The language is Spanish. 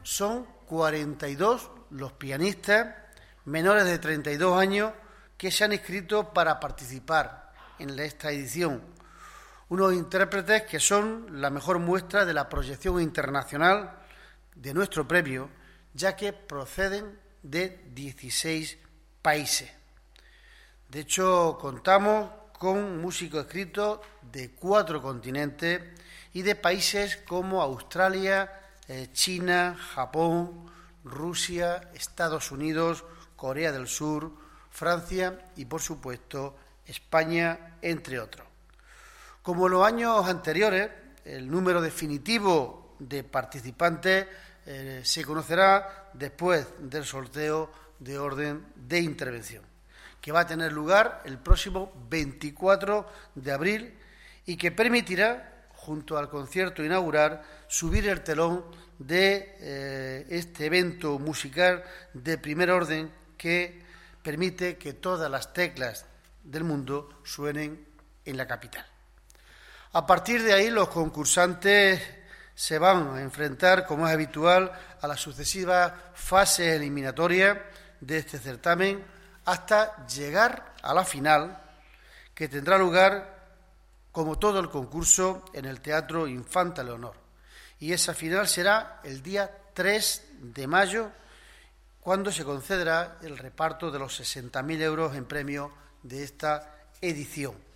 son 42 los pianistas menores de 32 años que se han inscrito para participar en esta edición. Unos intérpretes que son la mejor muestra de la proyección internacional de nuestro premio, ya que proceden de 16 países. De hecho, contamos con músicos escritos de 4 continentes y de países como Australia, China, Japón, Rusia, Estados Unidos, Corea del Sur, Francia y, por supuesto, España, entre otros. Como en los años anteriores, el número definitivo de participantes se conocerá después del sorteo de orden de intervención, que va a tener lugar el próximo 24 de abril y que permitirá, junto al concierto inaugural, subir el telón de este evento musical de primer orden que permite que todas las teclas del mundo suenen en la capital. A partir de ahí, los concursantes se van a enfrentar, como es habitual, a las sucesivas fases eliminatorias de este certamen hasta llegar a la final, que tendrá lugar, como todo el concurso, en el Teatro Infanta Leonor. Y esa final será el día 3 de mayo, cuando se concederá el reparto de los 60.000 euros en premio de esta edición.